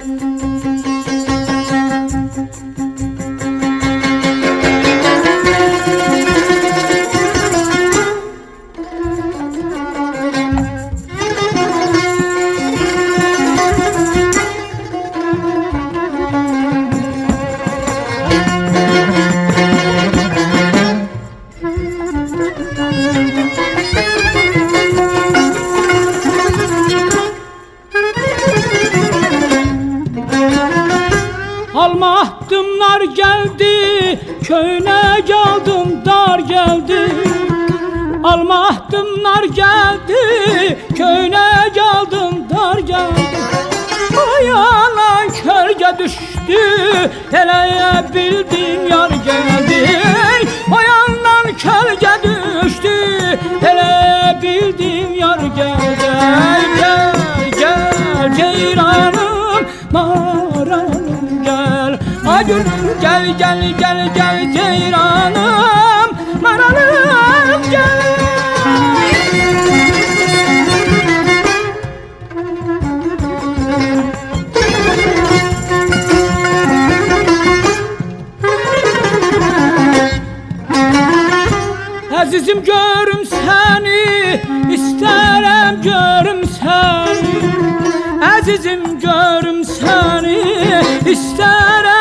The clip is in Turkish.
Almahdımlar geldi, köyüne geldim, dar geldi. Almahdımlar geldi, köyüne geldim, dar geldi. Ayağına kölge düştü, hele bildim yar geldi. Ayağından kölge düştü, hele bildim yar geldi. Gel, gel, ceyranım, maranım gel. Ay gönül gel, gel, gel, gel, ceyranım, maranım gel. Azizim görüm seni, isterim görüm seni. Azizim görüm seni, isterim